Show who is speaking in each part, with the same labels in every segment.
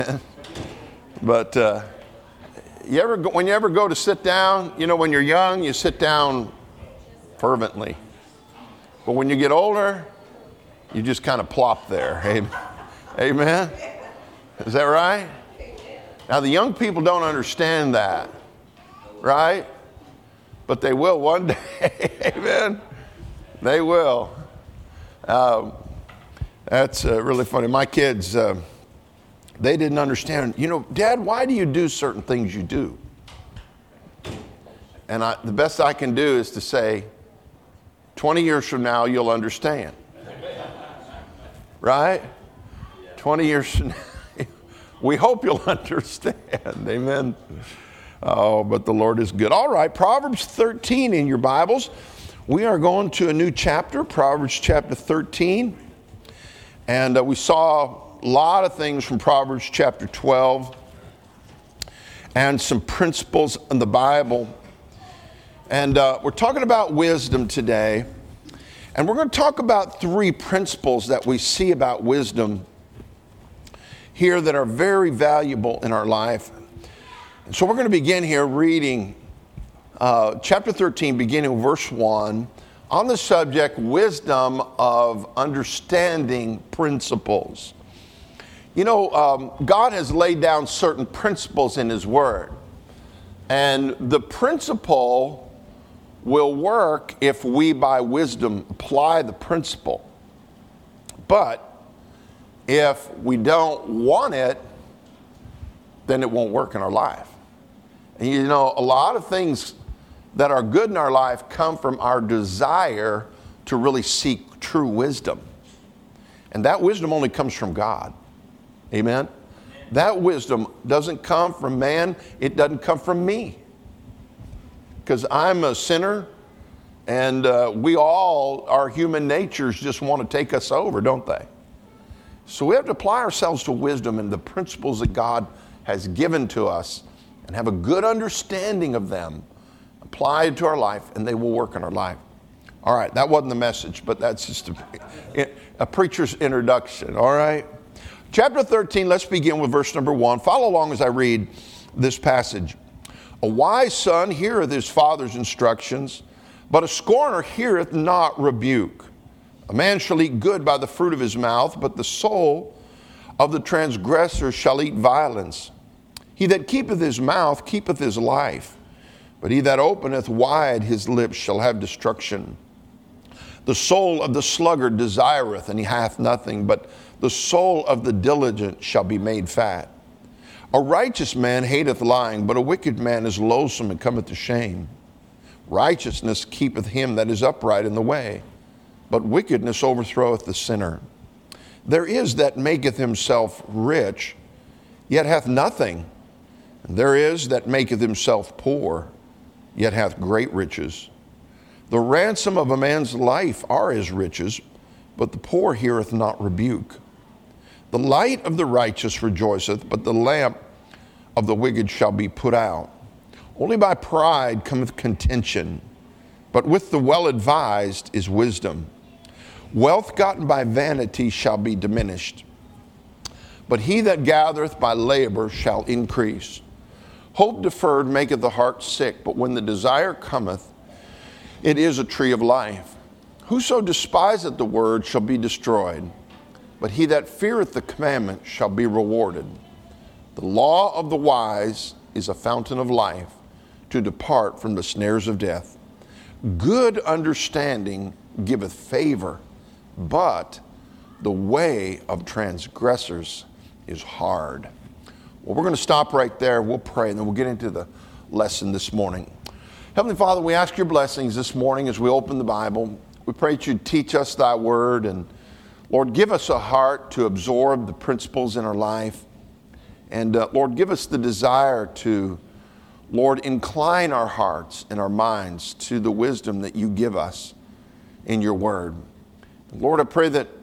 Speaker 1: But when you ever go to sit down, you know, when you're young, you sit down fervently. But when you get older, you just kind of plop there. Amen? Is that right? Now, the young people don't understand that, right? But they will one day. Amen? They will. That's really funny. My kids, they didn't understand. You know, Dad, why do you do certain things you do? And the best I can do is to say, 20 years from now, you'll understand. Right? 20 years from now, we hope you'll understand. Amen. Oh, but the Lord is good. All right, Proverbs 13 in your Bibles. We are going to a new chapter, Proverbs chapter 13. And we saw a lot of things from Proverbs chapter 12 and some principles in the Bible. And we're talking about wisdom today. And we're going to talk about 3 principles that we see about wisdom here that are very valuable in our life. And so we're going to begin here reading chapter 13, beginning with verse 1, on the subject, wisdom of understanding principles. You know, God has laid down certain principles in His Word. And the principle will work if we, by wisdom, apply the principle. But if we don't want it, then it won't work in our life. And you know, a lot of things that are good in our life come from our desire to really seek true wisdom. And that wisdom only comes from God. Amen? That wisdom doesn't come from man. It doesn't come from me. Because I'm a sinner, and we all, our human natures just want to take us over, don't they? So we have to apply ourselves to wisdom and the principles that God has given to us and have a good understanding of them, applied to our life, and they will work in our life. All right, that wasn't the message, but that's just a preacher's introduction, all right? Chapter 13, let's begin with verse number 1. Follow along as I read this passage. A wise son heareth his father's instructions, but a scorner heareth not rebuke. A man shall eat good by the fruit of his mouth, but the soul of the transgressor shall eat violence. He that keepeth his mouth keepeth his life, but he that openeth wide his lips shall have destruction. The soul of the sluggard desireth, and he hath nothing, but the soul of the diligent shall be made fat. A righteous man hateth lying, but a wicked man is loathsome and cometh to shame. Righteousness keepeth him that is upright in the way, but wickedness overthroweth the sinner. There is that maketh himself rich, yet hath nothing. And there is that maketh himself poor, yet hath great riches. The ransom of a man's life are his riches, but the poor heareth not rebuke. The light of the righteous rejoiceth, but the lamp of the wicked shall be put out. Only by pride cometh contention, but with the well-advised is wisdom. Wealth gotten by vanity shall be diminished, but he that gathereth by labor shall increase. Hope deferred maketh the heart sick, but when the desire cometh, it is a tree of life. Whoso despiseth the word shall be destroyed, but he that feareth the commandment shall be rewarded. The law of the wise is a fountain of life, to depart from the snares of death. Good understanding giveth favor, but the way of transgressors is hard. Well, we're going to stop right there. We'll pray, and then we'll get into the lesson this morning. Heavenly Father, we ask your blessings this morning as we open the Bible. We pray that you'd teach us thy word, and Lord, give us a heart to absorb the principles in our life. And Lord, give us the desire to, Lord, incline our hearts and our minds to the wisdom that you give us in your word. Lord, I pray that,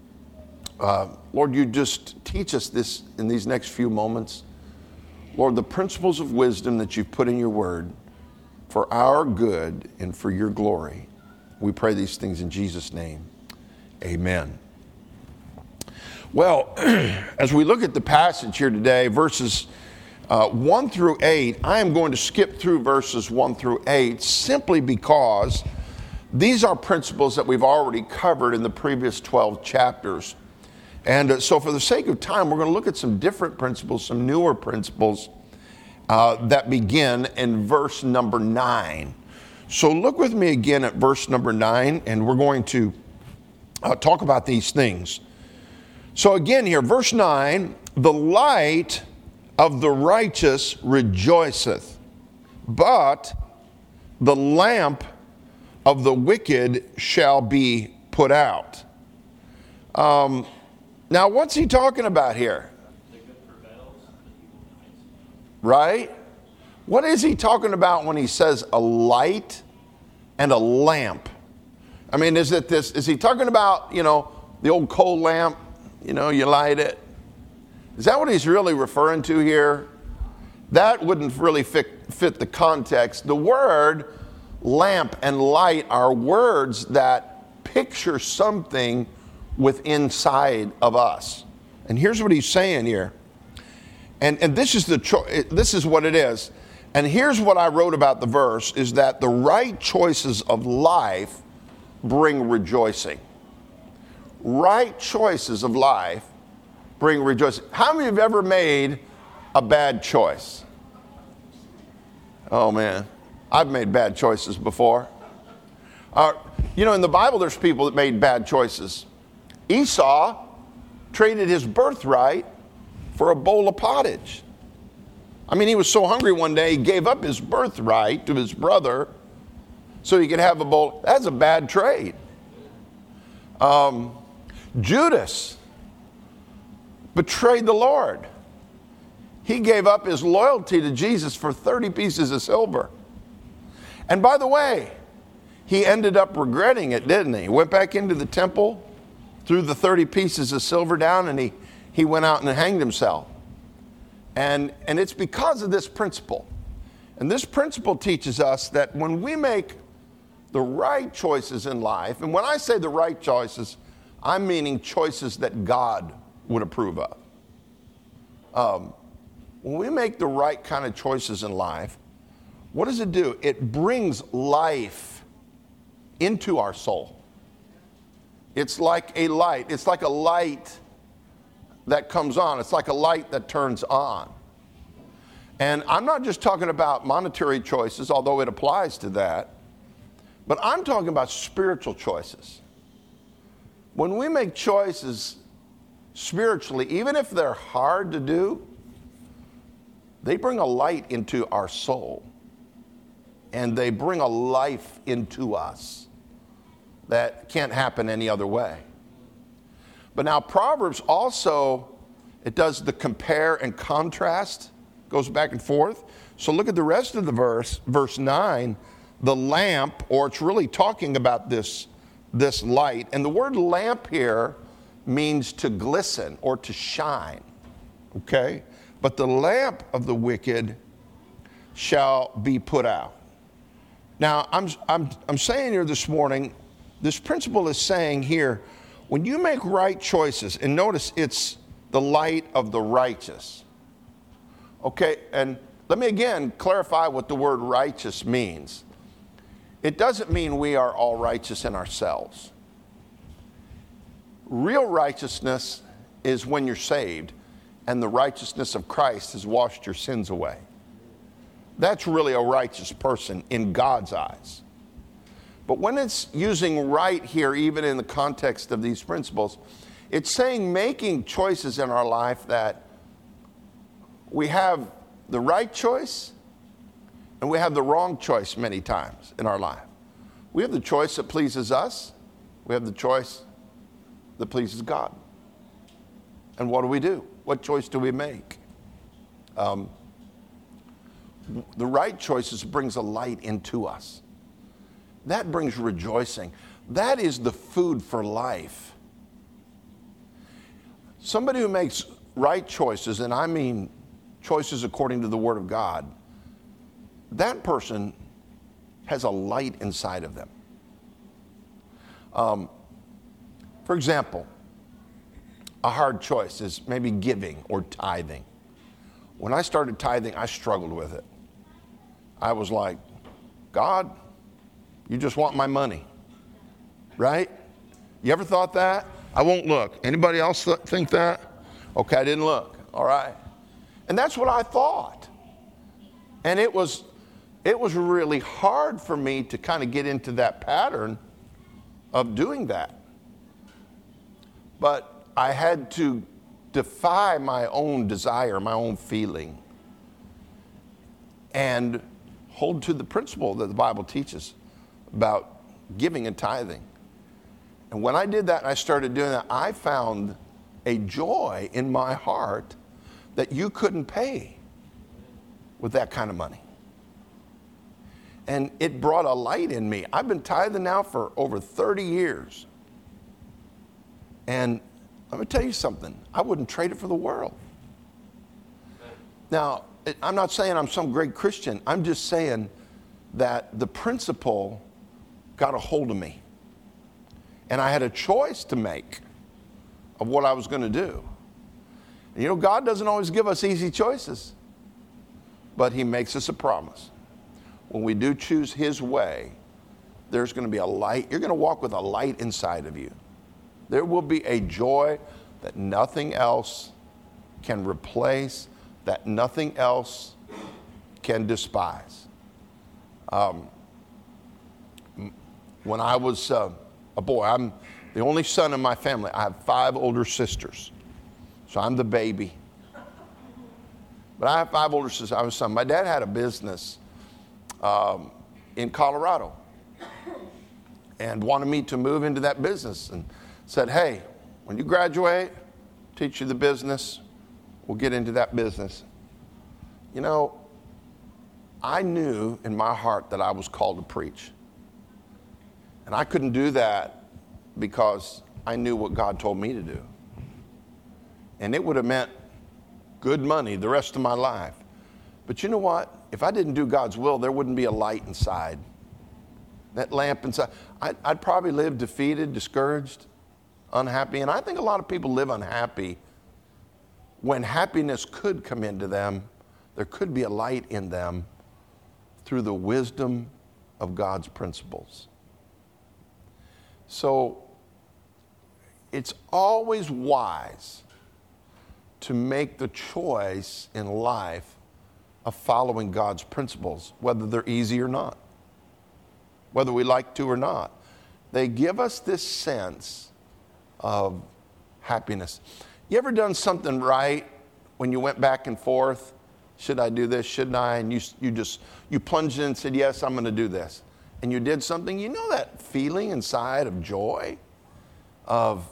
Speaker 1: Lord, you just teach us this in these next few moments. Lord, the principles of wisdom that you've put in your word for our good and for your glory. We pray these things in Jesus' name. Amen. Well, as we look at the passage here today, verses 1 through 8, I am going to skip through verses 1 through 8 simply because these are principles that we've already covered in the previous 12 chapters. And so for the sake of time, we're going to look at some different principles, some newer principles that begin in verse number 9. So look with me again at verse number 9, and we're going to talk about these things. So again here, verse 9, the light of the righteous rejoiceth, but the lamp of the wicked shall be put out. Now, what's he talking about here? Right? What is he talking about when he says a light and a lamp? I mean, is he talking about, the old coal lamp? You light it. Is that what he's really referring to here? That wouldn't really fit the context. The word lamp and light are words that picture something within inside of us. And here's what he's saying here. And this is this is what it is. And here's what I wrote about the verse, is that the right choices of life bring rejoicing. Right choices of life bring rejoicing. How many have ever made a bad choice? Oh man, I've made bad choices before. In the Bible there's people that made bad choices. Esau traded his birthright for a bowl of pottage. I mean, he was so hungry one day he gave up his birthright to his brother so he could have a bowl. That's a bad trade. Judas betrayed the Lord. He gave up his loyalty to Jesus for 30 pieces of silver. And by the way, he ended up regretting it, didn't he? He went back into the temple, threw the 30 pieces of silver down, and he went out and hanged himself. And it's because of this principle. And this principle teaches us that when we make the right choices in life, and when I say the right choices, I'm meaning choices that God would approve of. When we make the right kind of choices in life, what does it do? It brings life into our soul. It's like a light. It's like a light that comes on. It's like a light that turns on. And I'm not just talking about monetary choices, although it applies to that, but I'm talking about spiritual choices. When we make choices spiritually, even if they're hard to do, they bring a light into our soul. And they bring a life into us that can't happen any other way. But now Proverbs also, it does the compare and contrast, goes back and forth. So look at the rest of the verse, verse 9, the lamp, or it's really talking about this light. And the word lamp here means to glisten or to shine, okay? But the lamp of the wicked shall be put out. Now, I'm saying here this morning, this principle is saying here, when you make right choices, and notice it's the light of the righteous. Okay, and let me again clarify what the word righteous means. It doesn't mean we are all righteous in ourselves. Real righteousness is when you're saved and the righteousness of Christ has washed your sins away. That's really a righteous person in God's eyes. But when it's using right here, even in the context of these principles, it's saying making choices in our life that we have the right choice and we have the wrong choice many times in our life. We have the choice that pleases us. We have the choice that pleases God. And what do? What choice do we make? The right choices brings a light into us. That brings rejoicing. That is the food for life. Somebody who makes right choices, and I mean choices according to the Word of God, that person has a light inside of them. For example, a hard choice is maybe giving or tithing. When I started tithing, I struggled with it. I was like, God, you just want my money, right? You ever thought that? I won't look. Anybody else think that? Okay, I didn't look. All right. And that's what I thought. And it was really hard for me to kind of get into that pattern of doing that. But I had to defy my own desire, my own feeling, and hold to the principle that the Bible teaches about giving and tithing. And when I did that and I started doing that, I found a joy in my heart that you couldn't pay with that kind of money. And it brought a light in me. I've been tithing now for over 30 years. And let me tell you something. I wouldn't trade it for the world. Now, I'm not saying I'm some great Christian. I'm just saying that the principle got a hold of me. And I had a choice to make of what I was going to do. And you know, God doesn't always give us easy choices, but he makes us a promise. When we do choose his way, there's going to be a light. You're going to walk with a light inside of you. There will be a joy that nothing else can replace, that nothing else can despise. When I was a boy, I'm the only son in my family. I have 5 older sisters, so I'm the baby. But I have 5 older sisters. I was son. My dad had a business in Colorado and wanted me to move into that business and said, hey, when you graduate, teach you the business, we'll get into that business. You know, I knew in my heart that I was called to preach. And I couldn't do that because I knew what God told me to do. And it would have meant good money the rest of my life. But you know what? If I didn't do God's will, there wouldn't be a light inside. That lamp inside. I'd probably live defeated, discouraged, unhappy. And I think a lot of people live unhappy when happiness could come into them. There could be a light in them through the wisdom of God's principles. So it's always wise to make the choice in life of following God's principles, whether they're easy or not, whether we like to or not. They give us this sense of happiness. You ever done something right when you went back and forth? Should I do this? Shouldn't I? And you plunged in and said, yes, I'm going to do this. And you did something. You know that feeling inside of joy, of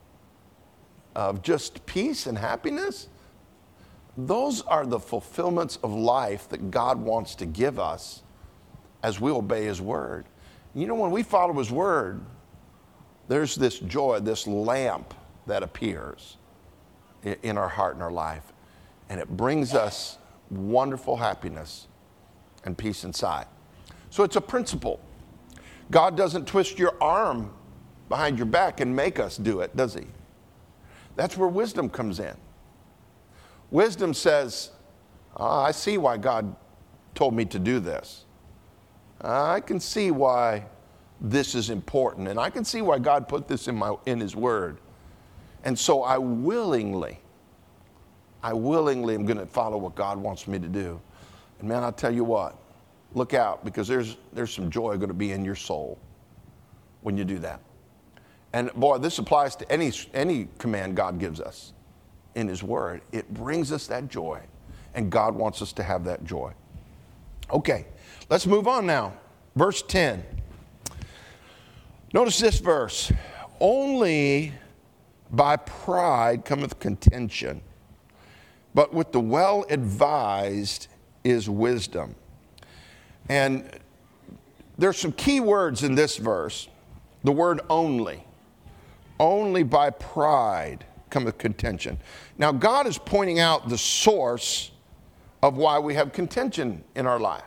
Speaker 1: just peace and happiness? Those are the fulfillments of life that God wants to give us as we obey his word. You know, when we follow his word, there's this joy, this lamp that appears in our heart and our life. And it brings us wonderful happiness and peace inside. So it's a principle. God doesn't twist your arm behind your back and make us do it, does he? That's where wisdom comes in. Wisdom says, I see why God told me to do this. I can see why this is important, and I can see why God put this in his word. And so I willingly am going to follow what God wants me to do. And man, I'll tell you what, look out, because there's some joy going to be in your soul when you do that. And boy, this applies to any command God gives us in his word. It brings us that joy, and God wants us to have that joy. Okay, let's move on now. Verse 10. Notice this verse. Only by pride cometh contention, but with the well-advised is wisdom. And there's some key words in this verse. The word only. Only by pride cometh contention. Now, God is pointing out the source of why we have contention in our life.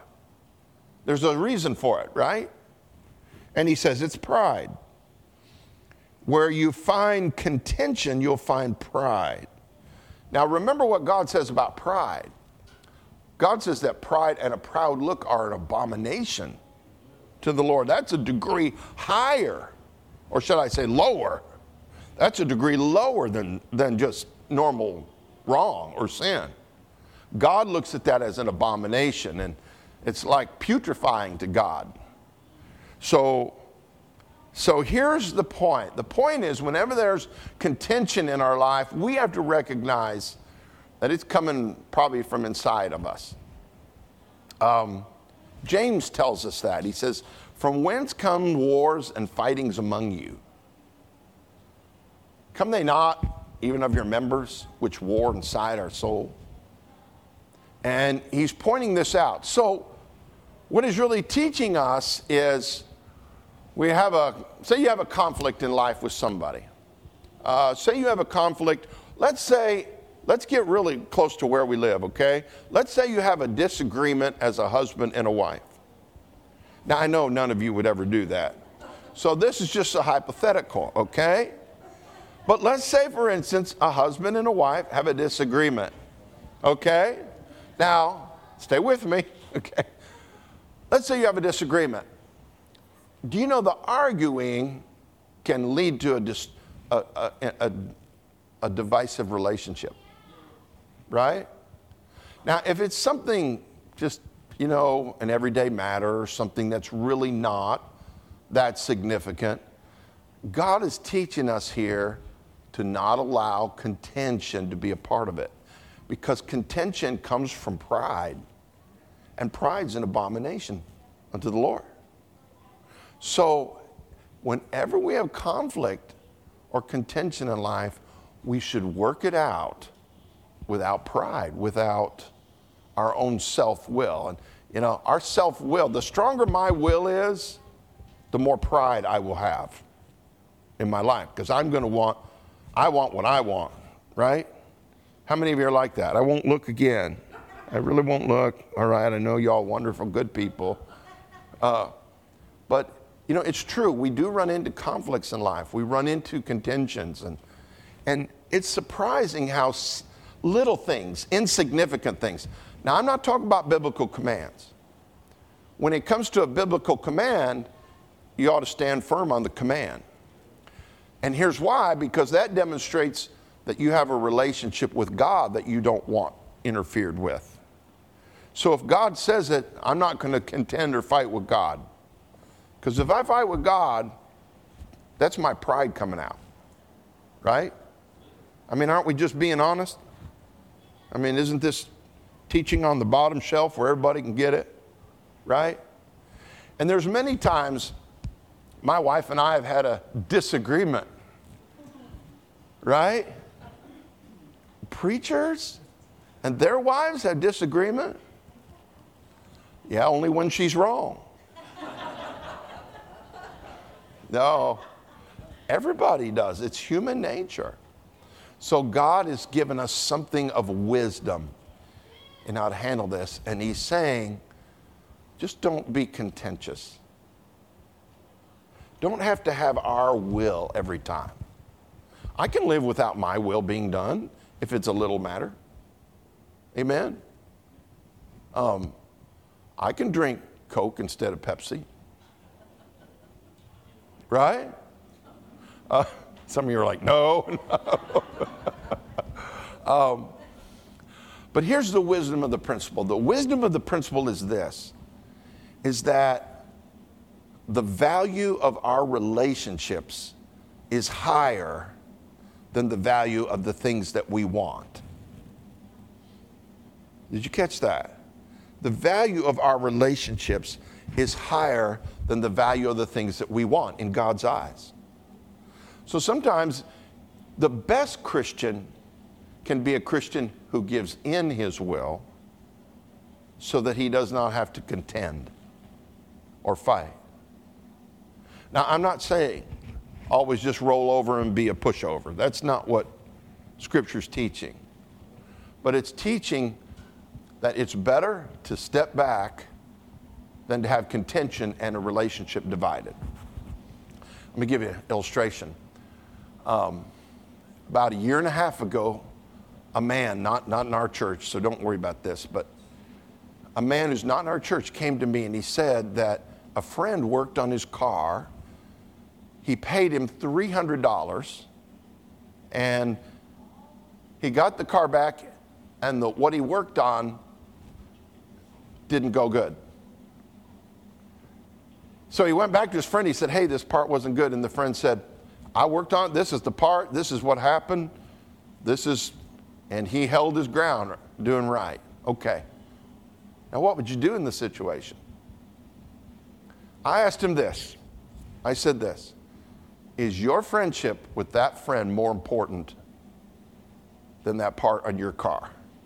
Speaker 1: There's a reason for it, right? And he says it's pride. Where you find contention, you'll find pride. Now remember what God says about pride. God says that pride and a proud look are an abomination to the Lord. That's a degree higher, or should I say lower. That's a degree lower than just normal wrong or sin. God looks at that as an abomination, and it's like putrefying to God. So here's the point. The point is, whenever there's contention in our life, we have to recognize that it's coming probably from inside of us. James tells us that. He says, "From whence come wars and fightings among you? Come they not even of your members, which war inside our soul?" And he's pointing this out. So what he's really teaching us is, say you have a conflict in life with somebody. Say you have a conflict, let's get really close to where we live, okay? Let's say you have a disagreement as a husband and a wife. Now, I know none of you would ever do that. So this is just a hypothetical, okay? But let's say, for instance, a husband and a wife have a disagreement, okay? Now, stay with me, okay? Let's say you have a disagreement. Do you know the arguing can lead to a divisive relationship, right? Now, if it's something just, an everyday matter, something that's really not that significant, God is teaching us here to not allow contention to be a part of it, because contention comes from pride, and pride's an abomination unto the Lord. So whenever we have conflict or contention in life, we should work it out without pride, without our own self-will. And, our self-will, the stronger my will is, the more pride I will have in my life, because I want what I want, right? How many of you are like that? I won't look again. I really won't look. All right, I know y'all wonderful, good people. But, it's true. We do run into conflicts in life. We run into contentions. And it's surprising how little things, insignificant things. Now, I'm not talking about biblical commands. When it comes to a biblical command, you ought to stand firm on the command. And here's why, because that demonstrates that you have a relationship with God that you don't want interfered with. So if God says it, I'm not going to contend or fight with God. Because if I fight with God, that's my pride coming out, right? Aren't we just being honest? Isn't this teaching on the bottom shelf where everybody can get it, right? And there's many times my wife and I have had a disagreement, right? Preachers and their wives have disagreement? Yeah, only when she's wrong. No, everybody does. It's human nature. So God has given us something of wisdom in how to handle this. And he's saying, just don't be contentious. Don't have to have our will every time. I can live without my will being done if it's a little matter. Amen? I can drink Coke instead of Pepsi. Right? Some of you are like, no. But here's the wisdom of the principle. The wisdom of the principle is this, is that the value of our relationships is higher than the value of the things that we want. Did you catch that? The value of our relationships is higher than the value of the things that we want in God's eyes. So sometimes the best Christian can be a Christian who gives in his will so that he does not have to contend or fight. Now, I'm not saying always just roll over and be a pushover. That's not what Scripture's teaching. But it's teaching that it's better to step back than to have contention and a relationship divided. Let me give you an illustration. About a year and a half ago, a man, not in our church, so don't worry about this, but a man who's not in our church came to me and he said that a friend worked on his car. He paid him $300 and he got the car back, and what he worked on didn't go good. So he went back to his friend. He said, hey, this part wasn't good. And the friend said, I worked on it. This is the part. This is what happened. And he held his ground, doing right. Okay. Now, what would you do in this situation? I asked him this. I said this. Is your friendship with that friend more important than that part on your car?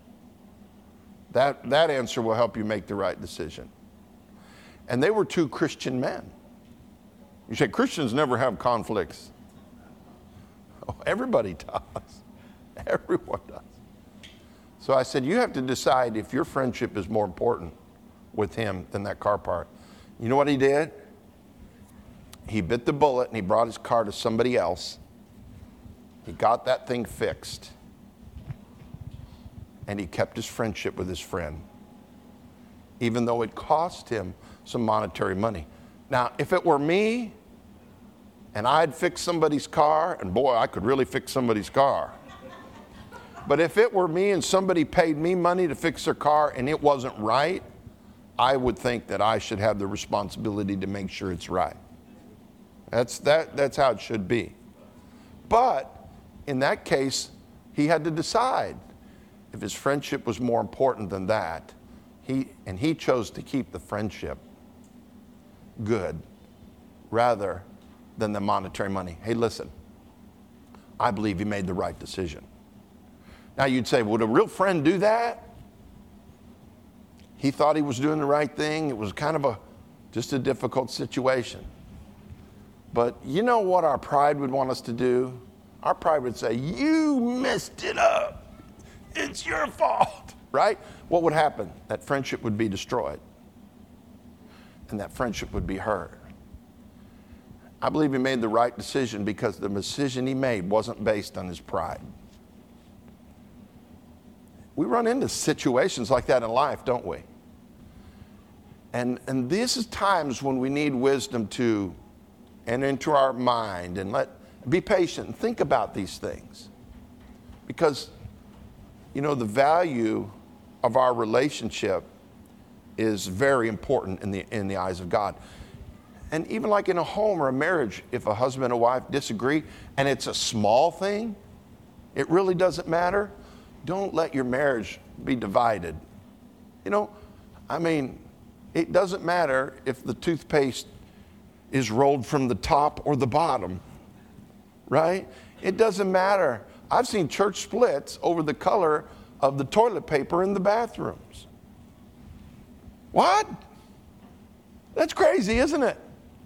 Speaker 1: That answer will help you make the right decision. And they were two Christian men. You say, Christians never have conflicts. Oh, everybody does. Everyone does. So I said, you have to decide if your friendship is more important with him than that car part. You know what he did? He bit the bullet and he brought his car to somebody else. He got that thing fixed. And he kept his friendship with his friend, even though it cost him some monetary money. Now, if it were me and I'd fix somebody's car, and boy, I could really fix somebody's car. But if it were me and somebody paid me money to fix their car and it wasn't right, I would think that I should have the responsibility to make sure it's right. That's how it should be. But in that case, he had to decide if his friendship was more important than that. He chose to keep the friendship good rather than the monetary money. Hey, listen, I believe he made the right decision. Now you'd say, would a real friend do that? He thought he was doing the right thing. It was kind of just a difficult situation. But you know what our pride would want us to do? Our pride would say, you messed it up. It's your fault, right? What would happen? That friendship would be destroyed. And that friendship would be hurt. I believe he made the right decision because the decision he made wasn't based on his pride. We run into situations like that in life, don't we? And this is times when we need wisdom to enter into our mind and be patient and think about these things. Because, you know, the value of our relationship is very important in the eyes of God. And even like in a home or a marriage, if a husband and wife disagree and it's a small thing, it really doesn't matter. Don't let your marriage be divided. You know, I mean, it doesn't matter if the toothpaste is rolled from the top or the bottom, right? It doesn't matter. I've seen church splits over the color of the toilet paper in the bathrooms. What? That's crazy, isn't it?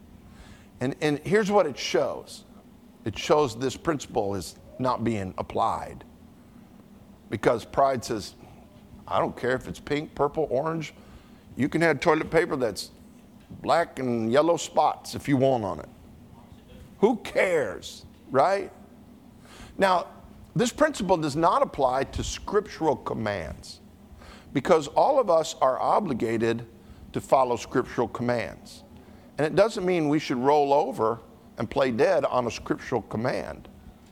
Speaker 1: And here's what it shows. It shows this principle is not being applied. Because pride says, I don't care if it's pink, purple, orange. You can have toilet paper that's black and yellow spots if you want on it. Who cares, right? Now, this principle does not apply to scriptural commands because all of us are obligated to follow scriptural commands. And it doesn't mean we should roll over and play dead on a scriptural command.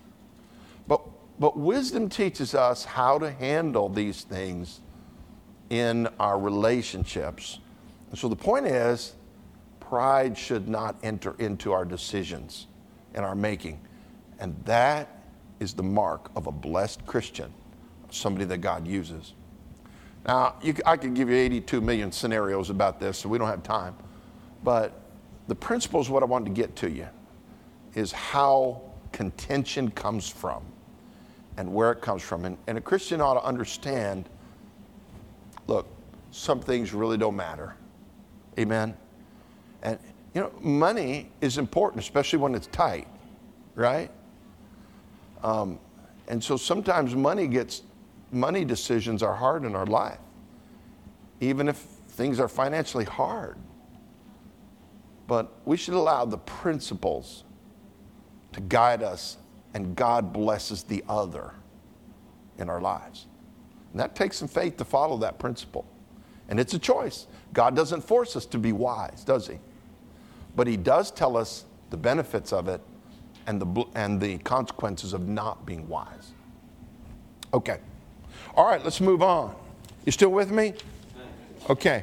Speaker 1: But wisdom teaches us how to handle these things in our relationships. And so the point is, pride should not enter into our decisions and our making. And that is the mark of a blessed Christian, somebody that God uses. Now, I could give you 82 million scenarios about this, so we don't have time. But the principle is what I wanted to get to you, is how contention comes from and where it comes from. And a Christian ought to understand, look, some things really don't matter. Amen? And, you know, money is important, especially when it's tight, right? And so sometimes money decisions are hard in our life, even if things are financially hard. But we should allow the principles to guide us and God blesses the other in our lives. And that takes some faith to follow that principle. And it's a choice. God doesn't force us to be wise, does he? But he does tell us the benefits of it and the consequences of not being wise. Okay. All right, let's move on. You still with me? Okay.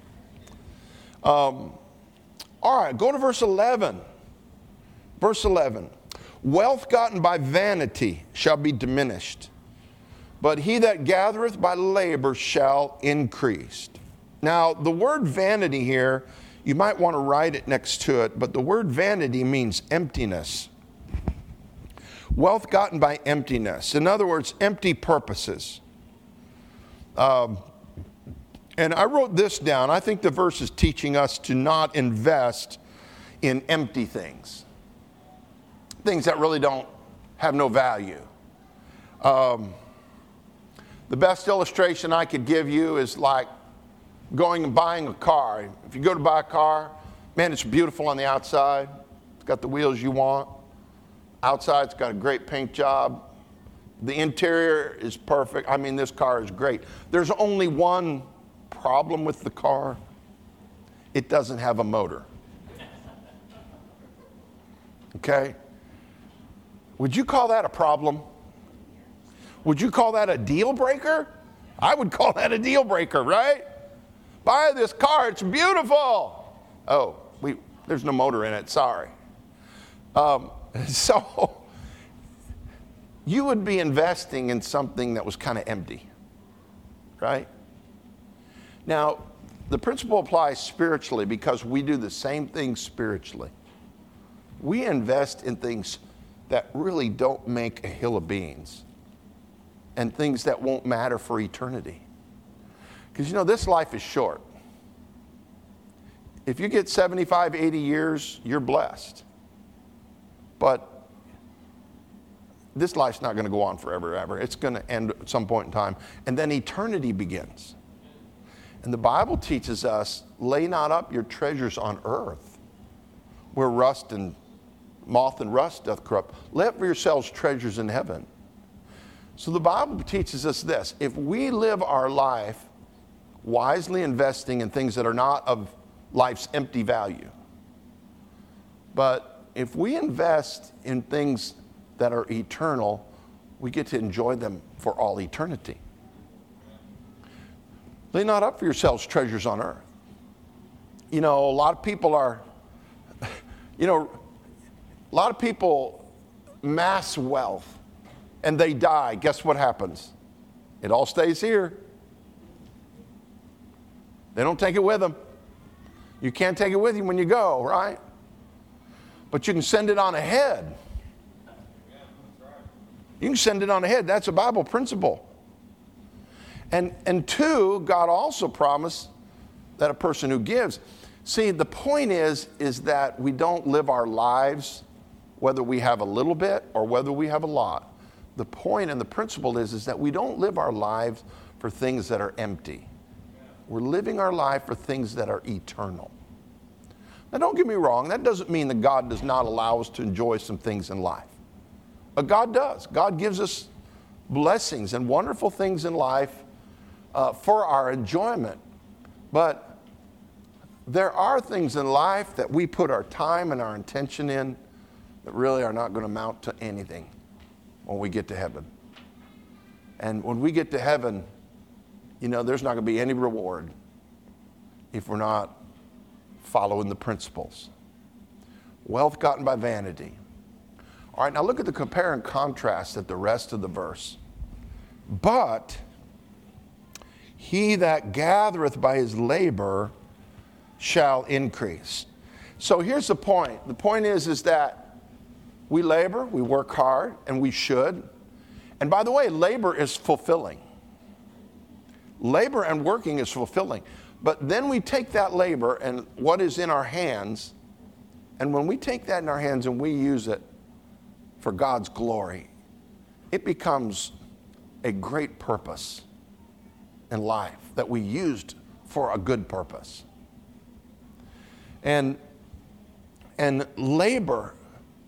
Speaker 1: All right, go to verse 11. Verse 11. Wealth gotten by vanity shall be diminished, but he that gathereth by labor shall increase. Now, the word vanity here, you might want to write it next to it, but the word vanity means emptiness. Wealth gotten by emptiness. In other words, empty purposes. And I wrote this down. I think the verse is teaching us to not invest in empty things. Things that really don't have no value. The best illustration I could give you is like going and buying a car. If you go to buy a car, man, it's beautiful on the outside. It's got the wheels you want. Outside, it's got a great paint job. The interior is perfect. I mean, this car is great. There's only one problem with the car. It doesn't have a motor. Okay? Would you call that a problem? Would you call that a deal breaker? I would call that a deal breaker, right? Buy this car, it's beautiful. Oh, there's no motor in it, sorry. So, you would be investing in something that was kind of empty, right? Now, the principle applies spiritually because we do the same thing spiritually. We invest in things that really don't make a hill of beans and things that won't matter for eternity. Because, this life is short. If you get 75, 80 years, you're blessed. But this life's not going to go on forever, ever. It's going to end at some point in time. And then eternity begins. And the Bible teaches us, lay not up your treasures on earth, where moth and rust doth corrupt. Lay up for yourselves treasures in heaven. So the Bible teaches us this. If we live our life wisely investing in things that are not of life's empty value, but if we invest in things that are eternal, we get to enjoy them for all eternity. Lay not up for yourselves treasures on earth. A lot of people mass wealth and they die. Guess what happens? It all stays here. They don't take it with them. You can't take it with you when you go, right? But you can send it on ahead. You can send it on ahead. That's a Bible principle. And two, God also promised that a person who gives. See, the point is that we don't live our lives whether we have a little bit or whether we have a lot. The point and the principle is that we don't live our lives for things that are empty. We're living our life for things that are eternal. Now, don't get me wrong. That doesn't mean that God does not allow us to enjoy some things in life. But God does. God gives us blessings and wonderful things in life for our enjoyment. But there are things in life that we put our time and our intention in that really are not going to amount to anything when we get to heaven. And when we get to heaven, there's not going to be any reward if we're not following the principles. Wealth gotten by vanity. All right, now look at the compare and contrast at the rest of the verse. But he that gathereth by his labor shall increase. So here's the point. The point is that we labor, we work hard, and we should. And by the way, labor is fulfilling. Labor and working is fulfilling. But then we take that labor and what is in our hands, and when we take that in our hands and we use it for God's glory, it becomes a great purpose in life that we used for a good purpose. And labor,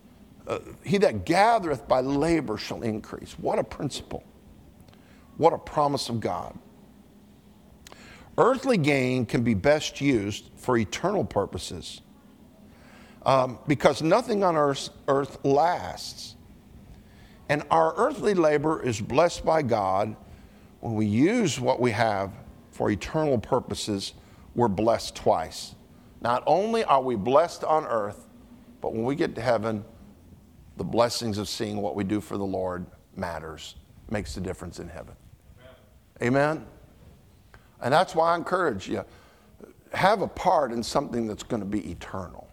Speaker 1: he that gathereth by labor shall increase. What a principle. What a promise of God. Earthly gain can be best used for eternal purposes because nothing on earth lasts. And our earthly labor is blessed by God. When we use what we have for eternal purposes, we're blessed twice. Not only are we blessed on earth, but when we get to heaven, the blessings of seeing what we do for the Lord matters, makes a difference in heaven. Amen? And that's why I encourage you, have a part in something that's going to be eternal.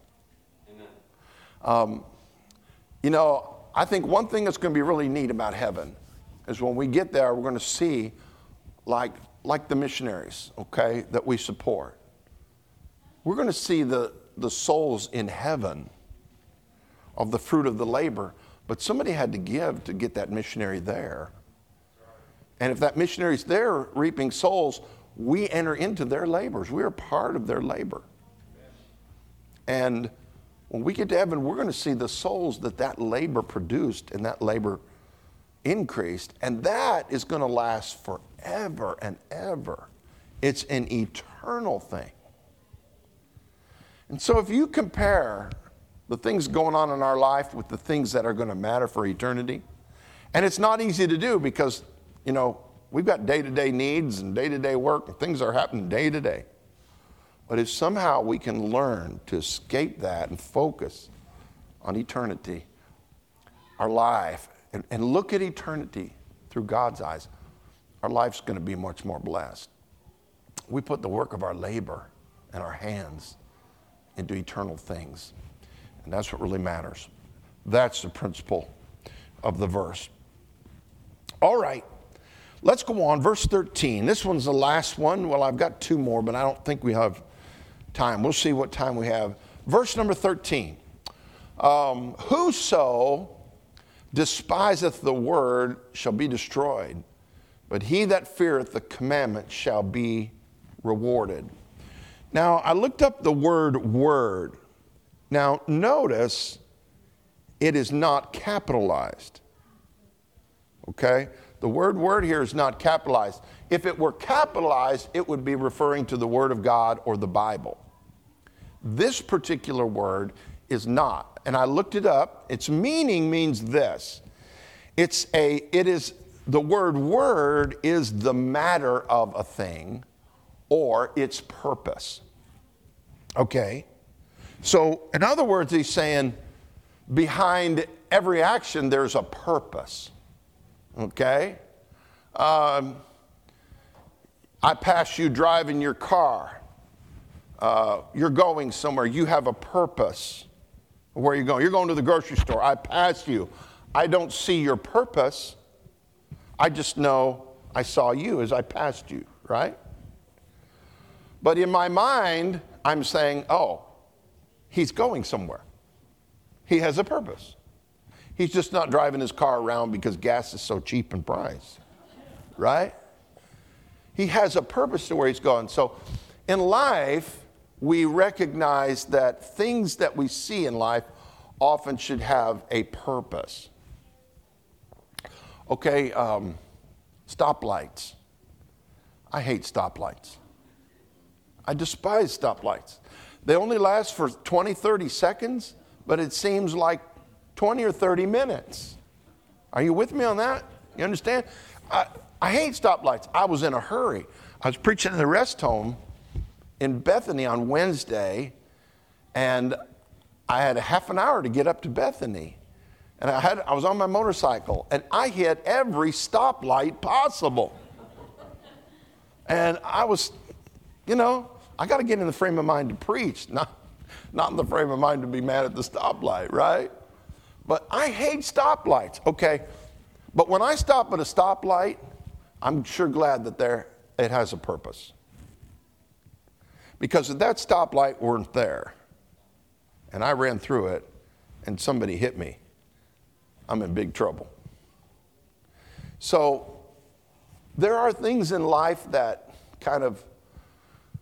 Speaker 1: You know, I think one thing that's going to be really neat about heaven is when we get there, we're going to see like the missionaries, okay, that we support. We're going to see the souls in heaven of the fruit of the labor, but somebody had to give to get that missionary there. And if that missionary's there reaping souls, we enter into their labors. We are part of their labor. And when we get to heaven, we're going to see the souls that labor produced and that labor increased. And that is going to last forever and ever. It's an eternal thing. And so if you compare the things going on in our life with the things that are going to matter for eternity, and it's not easy to do because, you know, we've got day-to-day needs and day-to-day work and things are happening day-to-day. But if somehow we can learn to escape that and focus on eternity, our life, and look at eternity through God's eyes, our life's going to be much more blessed. We put the work of our labor and our hands into eternal things. And that's what really matters. That's the principle of the verse. All right. Let's go on. Verse 13. This one's the last one. Well, I've got two more, but I don't think we have time. We'll see what time we have. Verse number 13. Whoso despiseth the word shall be destroyed, but he that feareth the commandment shall be rewarded. Now, I looked up the word. Now, notice it is not capitalized. Okay? The word here is not capitalized. If it were capitalized, it would be referring to the Word of God or the Bible. This particular word is not. And I looked it up. Its meaning means this. The word is the matter of a thing or its purpose. Okay? So, in other words, he's saying behind every action there's a purpose. Okay? I pass you driving your car. You're going somewhere. You have a purpose. Where are you going? You're going to the grocery store. I pass you. I don't see your purpose. I just know I saw you as I passed you, right? But in my mind, I'm saying, oh, he's going somewhere. He has a purpose. He's just not driving his car around because gas is so cheap in price, right? He has a purpose to where he's going. So in life, we recognize that things that we see in life often should have a purpose. Okay, stoplights. I hate stoplights. I despise stoplights. They only last for 20, 30 seconds, but it seems like 20 or 30 minutes. Are you with me on that? You understand? I hate stoplights. I was in a hurry. I was preaching in the rest home in Bethany on Wednesday, and I had a half an hour to get up to Bethany. And I was on my motorcycle, and I hit every stoplight possible. And I was, I got to get in the frame of mind to preach, not in the frame of mind to be mad at the stoplight, right? But I hate stoplights, okay? But when I stop at a stoplight, I'm sure glad that it has a purpose. Because if that stoplight weren't there, and I ran through it, and somebody hit me, I'm in big trouble. So there are things in life that kind of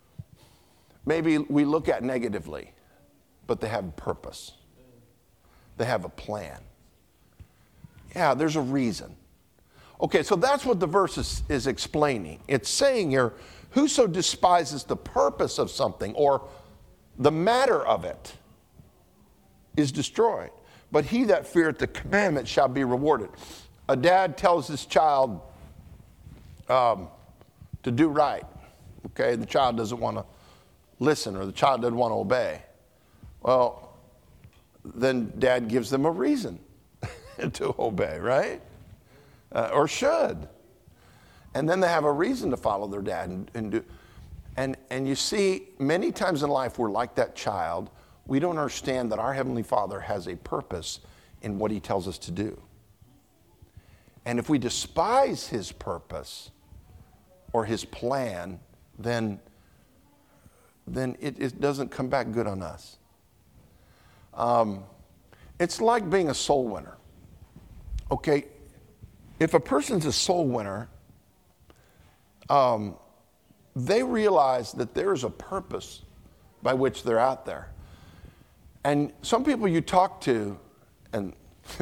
Speaker 1: maybe we look at negatively, but they have purpose. They have a plan. Yeah, there's a reason. Okay, so that's what the verse is explaining. It's saying here, whoso despises the purpose of something or the matter of it is destroyed. But he that feareth the commandment shall be rewarded. A dad tells his child to do right. Okay, the child doesn't want to listen, or the child doesn't want to obey. Well, then dad gives them a reason to obey, right? Or should. And then they have a reason to follow their dad and do. And you see, many times in life we're like that child. We don't understand that our Heavenly Father has a purpose in what He tells us to do. And if we despise His purpose or His plan, then it doesn't come back good on us. It's like being a soul winner. Okay, if a person's a soul winner, they realize that there is a purpose by which they're out there. And some people you talk to, and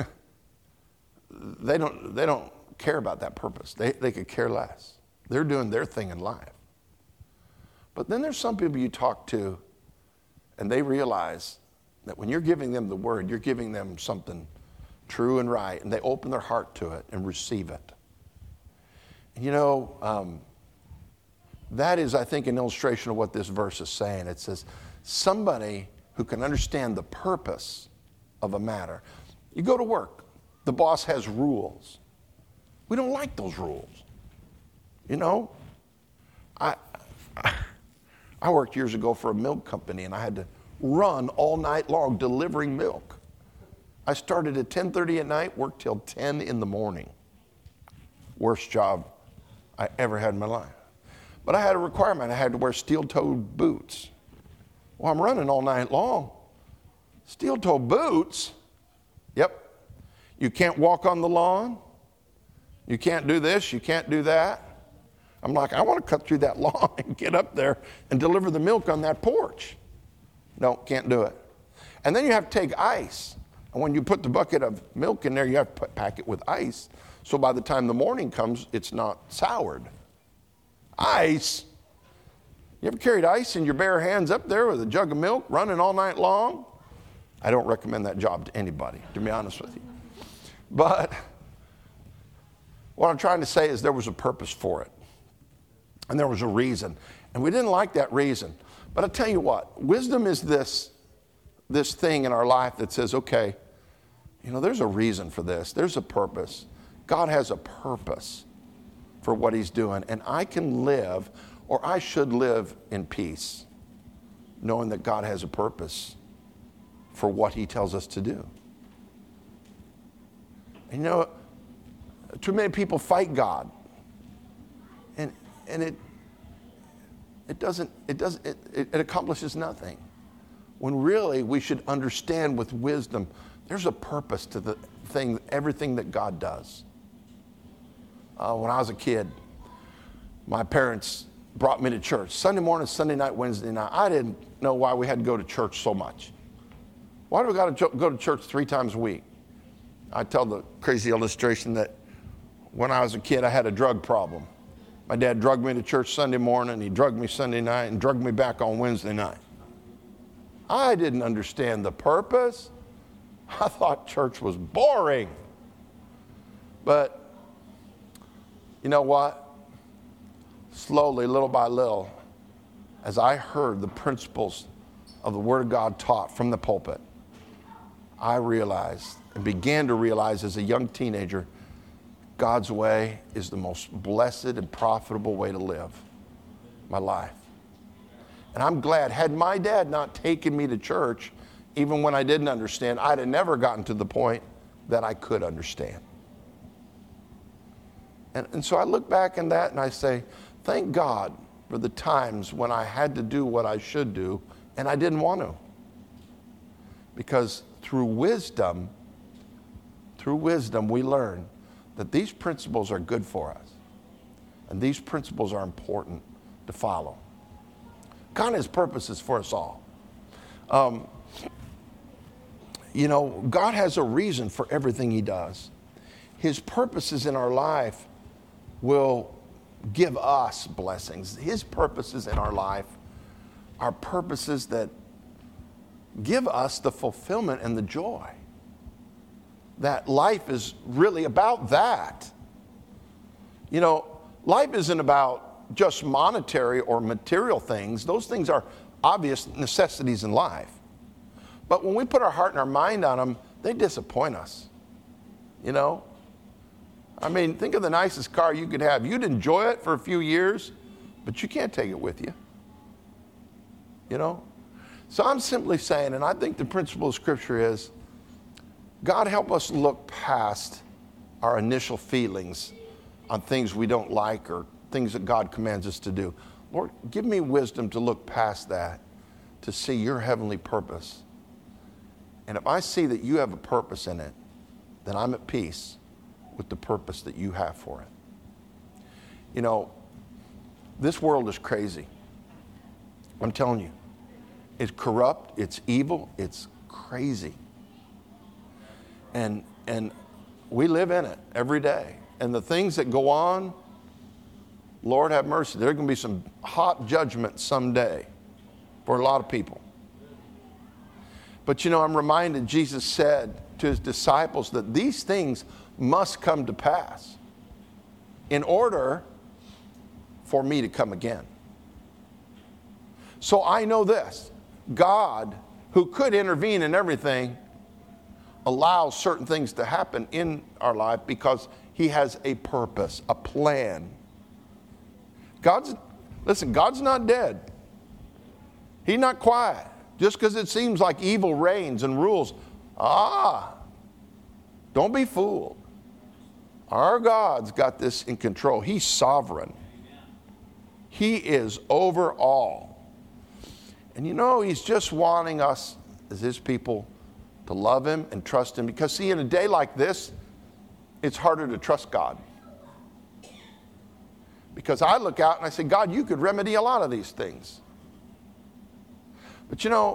Speaker 1: they don't care about that purpose. They could care less. They're doing their thing in life. But then there's some people you talk to, and they realize that when you're giving them the word, you're giving them something true and right, and they open their heart to it and receive it. And you know, that is, I think, an illustration of what this verse is saying. It says, somebody who can understand the purpose of a matter. You go to work. The boss has rules. We don't like those rules. You know, I worked years ago for a milk company, and I had to run all night long delivering milk. I started at 10:30 at night, worked till 10 in the morning. Worst job I ever had in my life. But I had a requirement. I had to wear steel-toed boots. Well, I'm running all night long. Steel-toed boots? Yep. You can't walk on the lawn. You can't do this. You can't do that. I'm like, I want to cut through that lawn and get up there and deliver the milk on that porch. No, can't do it. And then you have to take ice. And when you put the bucket of milk in there, you have to pack it with ice. So by the time the morning comes, it's not soured. Ice? You ever carried ice in your bare hands up there with a jug of milk running all night long? I don't recommend that job to anybody, to be honest with you. But what I'm trying to say is there was a purpose for it. And there was a reason. And we didn't like that reason. But I'll tell you what, wisdom is this thing in our life that says, okay, you know, there's a reason for this. There's a purpose. God has a purpose for what He's doing. And I can live, or I should live in peace, knowing that God has a purpose for what He tells us to do. And you know, too many people fight God. And it accomplishes nothing. When really we should understand with wisdom, there's a purpose to the thing, everything that God does. When I was a kid, my parents brought me to church. Sunday morning, Sunday night, Wednesday night. I didn't know why we had to go to church so much. Why do we got to go to church 3 times a week? I tell the crazy illustration that when I was a kid, I had a drug problem. My dad drugged me to church Sunday morning, he drugged me Sunday night, and drugged me back on Wednesday night. I didn't understand the purpose. I thought church was boring. But you know what? Slowly, little by little, as I heard the principles of the Word of God taught from the pulpit, I realized and began to realize as a young teenager, God's way is the most blessed and profitable way to live my life. And I'm glad, had my dad not taken me to church, even when I didn't understand, I'd have never gotten to the point that I could understand. And so I look back in that and I say, thank God for the times when I had to do what I should do and I didn't want to. Because through wisdom we learn that these principles are good for us. And these principles are important to follow. God has purposes for us all. You know, God has a reason for everything he does. His purposes in our life will give us blessings. His purposes in our life are purposes that give us the fulfillment and the joy. That life is really about that. You know, life isn't about just monetary or material things. Those things are obvious necessities in life. But when we put our heart and our mind on them, they disappoint us. You know? I mean, think of the nicest car you could have. You'd enjoy it for a few years, but you can't take it with you. You know? So I'm simply saying, and I think the principle of Scripture is, God help us look past our initial feelings on things we don't like or things that God commands us to do. Lord, give me wisdom to look past that, to see your heavenly purpose. And if I see that you have a purpose in it, then I'm at peace with the purpose that you have for it. You know, this world is crazy. I'm telling you. It's corrupt, it's evil, it's crazy. And we live in it every day. And the things that go on, Lord have mercy. There are going to be some hot judgment someday for a lot of people. But you know, I'm reminded Jesus said to his disciples that these things must come to pass in order for me to come again. So I know this. God, who could intervene in everything, allows certain things to happen in our life because he has a purpose, a plan. God's not dead. He's not quiet. Just because it seems like evil reigns and rules, don't be fooled. Our God's got this in control. He's sovereign. He is over all. And you know, he's just wanting us as his people to love him and trust him. Because see, in a day like this, it's harder to trust God. Because I look out and I say, God, you could remedy a lot of these things. But you know,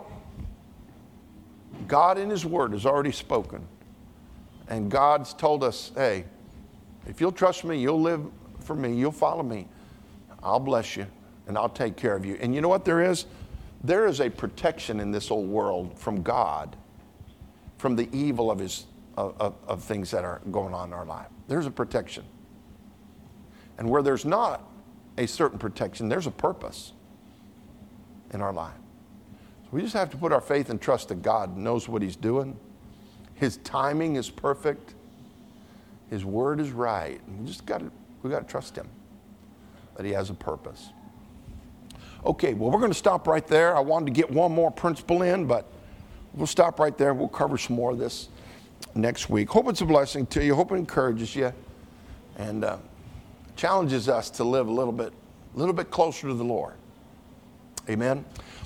Speaker 1: God in his word has already spoken. And God's told us, hey, if you'll trust me, you'll live for me, you'll follow me, I'll bless you and I'll take care of you. And you know what there is? There is a protection in this old world from God, from the evil of things that are going on in our life. There's a protection. And where there's not a certain protection, there's a purpose in our life. So we just have to put our faith and trust that God knows what he's doing. His timing is perfect. His word is right. And we got to trust him that he has a purpose. Okay, well, we're going to stop right there. I wanted to get one more principle in, but we'll stop right there. We'll cover some more of this next week. Hope it's a blessing to you. Hope it encourages you and challenges us to live a little bit closer to the Lord. Amen.